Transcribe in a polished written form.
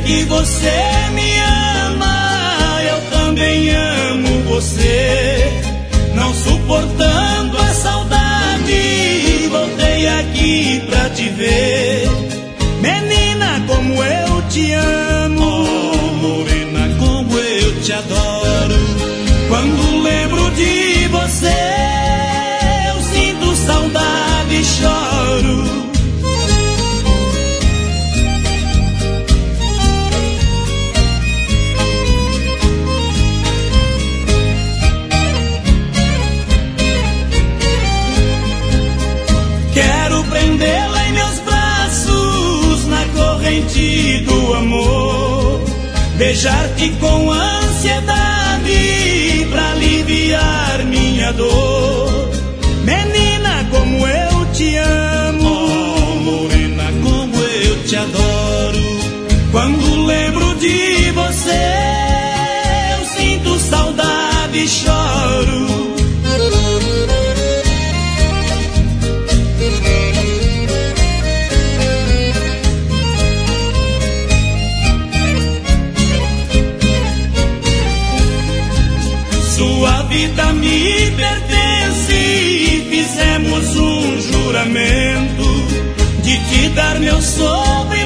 que você me ama, eu também amo você. Não suportando a saudade, voltei aqui pra te ver. Menina, como eu te amo, oh, morena, como eu te adoro. Quando lembro de você, eu sinto saudade e choro. Quero prendê-la em meus braços, na corrente do amor, beijar-te com ansiedade pra aliviar minha dor. Menina, como eu te amo, oh, morena, como eu te adoro. Quando lembro de você, eu sinto saudade e choro. Sua vida me pertence, fizemos um juramento de te dar meu sofrimento